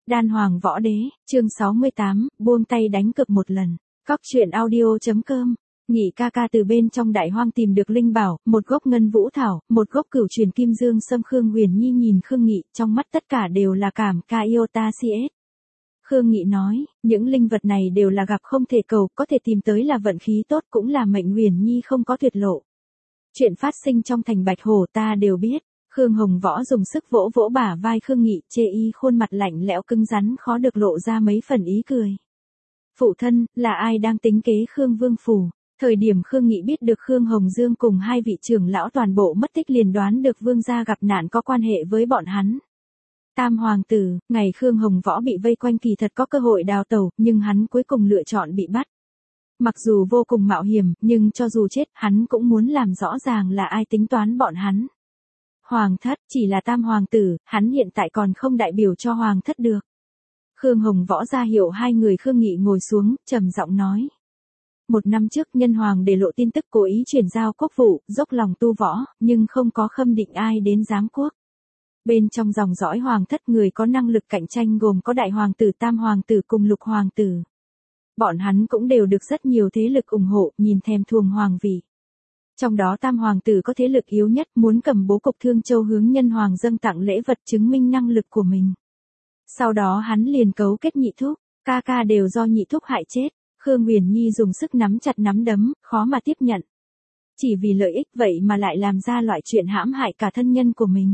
Đan Hoàng Võ Đế, chương 68, buông tay đánh cược một lần. Cóc truyện audio.com. Nhị ca ca từ bên trong đại hoang tìm được linh bảo, một gốc ngân vũ thảo, một gốc cửu truyền kim dương sâm. Khương Huyền Nhi nhìn Khương Nghị, trong mắt tất cả đều là cảm ca yêu ta CS. Khương Nghị nói, những linh vật này đều là gặp không thể cầu, có thể tìm tới là vận khí tốt, cũng là mệnh Huyền Nhi không có tuyệt lộ. Chuyện phát sinh trong thành Bạch Hổ ta đều biết. Khương Hồng Võ dùng sức vỗ vỗ bả vai Khương Nghị, chê y khuôn mặt lạnh lẽo cứng rắn khó được lộ ra mấy phần ý cười. Phụ thân, là ai đang tính kế Khương Vương phủ? Thời điểm Khương Nghị biết được Khương Hồng Dương cùng hai vị trưởng lão toàn bộ mất tích liền đoán được Vương gia gặp nạn có quan hệ với bọn hắn. Tam hoàng tử, ngày Khương Hồng Võ bị vây quanh kỳ thật có cơ hội đào tẩu, nhưng hắn cuối cùng lựa chọn bị bắt. Mặc dù vô cùng mạo hiểm, nhưng cho dù chết, hắn cũng muốn làm rõ ràng là ai tính toán bọn hắn. Hoàng thất, chỉ là tam hoàng tử, hắn hiện tại còn không đại biểu cho hoàng thất được. Khương Hồng Võ ra hiệu hai người. Khương Nghị ngồi xuống, trầm giọng nói. 1 năm trước nhân hoàng để lộ tin tức cố ý chuyển giao quốc vụ, dốc lòng tu võ, nhưng không có khâm định ai đến giám quốc. Bên trong dòng dõi hoàng thất người có năng lực cạnh tranh gồm có đại hoàng tử, tam hoàng tử cùng lục hoàng tử. Bọn hắn cũng đều được rất nhiều thế lực ủng hộ, nhìn thèm thuồng hoàng vị. Trong đó tam hoàng tử có thế lực yếu nhất, muốn cầm bố cục Thương Châu hướng nhân hoàng dâng tặng lễ vật chứng minh năng lực của mình. Sau đó hắn liền cấu kết nhị thúc, ca ca đều do nhị thúc hại chết. Khương Huyền Nhi dùng sức nắm chặt nắm đấm, khó mà tiếp nhận. Chỉ vì lợi ích vậy mà lại làm ra loại chuyện hãm hại cả thân nhân của mình.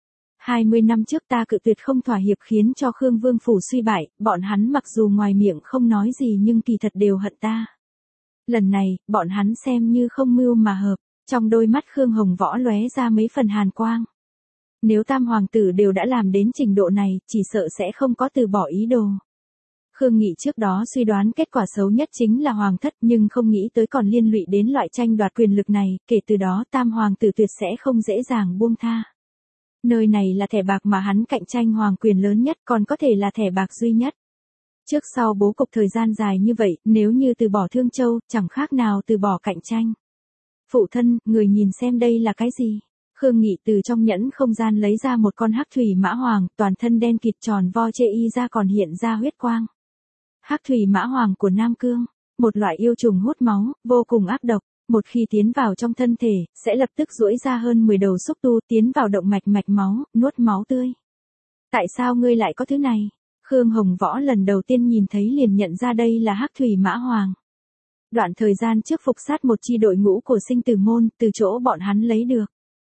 20 năm trước ta cự tuyệt không thỏa hiệp khiến cho Khương Vương phủ suy bại, bọn hắn mặc dù ngoài miệng không nói gì nhưng kỳ thật đều hận ta. Lần này, bọn hắn xem như không mưu mà hợp, trong đôi mắt Khương Hồng Võ lóe ra mấy phần hàn quang. Nếu tam hoàng tử đều đã làm đến trình độ này, chỉ sợ sẽ không có từ bỏ ý đồ. Khương Nghị trước đó suy đoán kết quả xấu nhất chính là hoàng thất, nhưng không nghĩ tới còn liên lụy đến loại tranh đoạt quyền lực này, kể từ đó tam hoàng tử tuyệt sẽ không dễ dàng buông tha. Nơi này là thẻ bạc mà hắn cạnh tranh hoàng quyền lớn nhất, còn có thể là thẻ bạc duy nhất. Trước sau bố cục thời gian dài như vậy, nếu như từ bỏ Thương Châu, chẳng khác nào từ bỏ cạnh tranh. Phụ thân, người nhìn xem đây là cái gì? Khương Nghị từ trong nhẫn không gian lấy ra một con hắc thủy mã hoàng, toàn thân đen kịt tròn vo chê y ra còn hiện ra huyết quang. Hắc thủy mã hoàng của Nam Cương, một loại yêu trùng hút máu, vô cùng ác độc. Một khi tiến vào trong thân thể, sẽ lập tức duỗi ra hơn 10 đầu xúc tu tiến vào động mạch mạch máu, nuốt máu tươi. Tại sao ngươi lại có thứ này? Khương Hồng Võ lần đầu tiên nhìn thấy liền nhận ra đây là hắc thủy mã hoàng. Đoạn thời gian trước phục sát một chi đội ngũ của sinh tử môn, từ chỗ bọn hắn lấy được.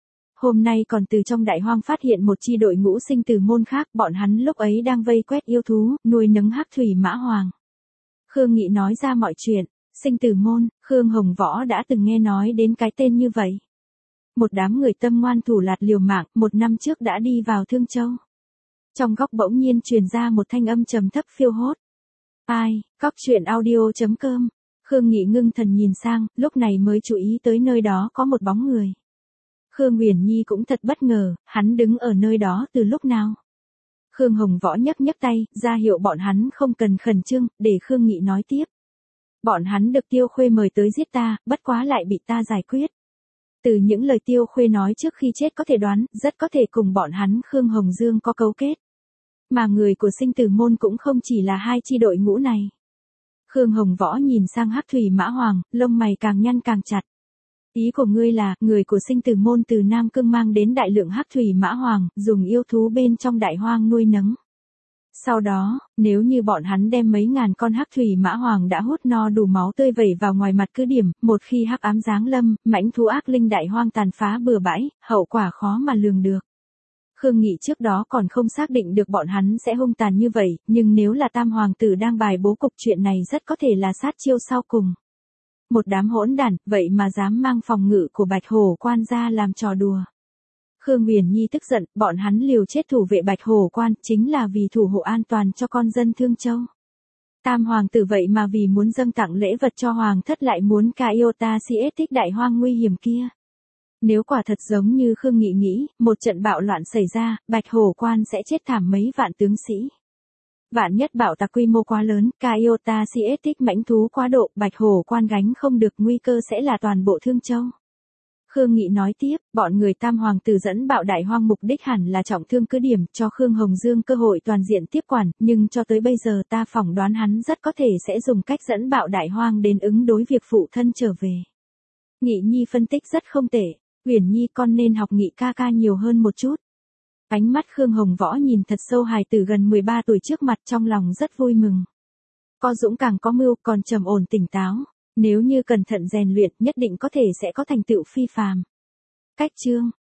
Hôm nay còn từ trong đại hoang phát hiện một chi đội ngũ sinh tử môn khác, bọn hắn lúc ấy đang vây quét yêu thú, nuôi nấng hắc thủy mã hoàng. Khương Nghị nói ra mọi chuyện. Sinh tử môn, Khương Hồng Võ đã từng nghe nói đến cái tên như vậy. Một đám người tâm ngoan thủ lạt liều mạng, 1 năm trước đã đi vào Thương Châu. Trong góc bỗng nhiên truyền ra một thanh âm trầm thấp phiêu hốt. Ai, Cóc truyện audio.com. Khương Nghị ngưng thần nhìn sang, lúc này mới chú ý tới nơi đó có một bóng người. Khương Huyền Nhi cũng thật bất ngờ, hắn đứng ở nơi đó từ lúc nào. Khương Hồng Võ nhấc nhấc tay, ra hiệu bọn hắn không cần khẩn trương, để Khương Nghị nói tiếp. Bọn hắn được Tiêu Khuê mời tới giết ta, bất quá lại bị ta giải quyết. Từ những lời Tiêu Khuê nói trước khi chết có thể đoán, rất có thể cùng bọn hắn Khương Hồng Dương có cấu kết. Mà người của sinh tử môn cũng không chỉ là hai chi đội ngũ này. Khương Hồng Võ nhìn sang hắc thủy mã hoàng, lông mày càng nhăn càng chặt. Ý của ngươi là, người của sinh tử môn từ Nam Cương mang đến đại lượng hắc thủy mã hoàng, dùng yêu thú bên trong đại hoang nuôi nấng. Sau đó, nếu như bọn hắn đem mấy ngàn con hắc thủy mã hoàng đã hút no đủ máu tươi vẩy vào ngoài mặt cứ điểm, một khi hắc ám giáng lâm, mãnh thú ác linh đại hoang tàn phá bừa bãi, hậu quả khó mà lường được. Khương Nghị trước đó còn không xác định được bọn hắn sẽ hung tàn như vậy, nhưng nếu là tam hoàng tử đang bài bố cục chuyện này rất có thể là sát chiêu sau cùng. Một đám hỗn đản, vậy mà dám mang phòng ngự của Bạch Hổ quan ra làm trò đùa. Khương Huyền Nhi tức giận, bọn hắn liều chết thủ vệ Bạch Hổ quan, chính là vì thủ hộ an toàn cho con dân Thương Châu. Tam hoàng tử vậy mà vì muốn dâng tặng lễ vật cho hoàng thất lại muốn ca iota CS thích đại hoang nguy hiểm kia. Nếu quả thật giống như Khương Nghị nghĩ, một trận bạo loạn xảy ra, Bạch Hổ quan sẽ chết thảm mấy vạn tướng sĩ. Vạn nhất bạo tạc quy mô quá lớn, ca iota CS thích mãnh thú quá độ, Bạch Hổ quan gánh không được, nguy cơ sẽ là toàn bộ Thương Châu. Khương Nghị nói tiếp, bọn người Tam Hoàng tử dẫn bạo Đại Hoang mục đích hẳn là trọng thương cứ điểm cho Khương Hồng Dương cơ hội toàn diện tiếp quản, nhưng cho tới bây giờ ta phỏng đoán hắn rất có thể sẽ dùng cách dẫn bạo Đại Hoang đến ứng đối việc phụ thân trở về. Nghị Nhi phân tích rất không tệ, Uyển Nhi con nên học Nghị ca ca nhiều hơn một chút. Ánh mắt Khương Hồng Võ nhìn thật sâu hài tử gần 13 tuổi trước mặt, trong lòng rất vui mừng. Có dũng càng có mưu, còn trầm ổn tỉnh táo. Nếu như cẩn thận rèn luyện, nhất định có thể sẽ có thành tựu phi phàm. Cách chương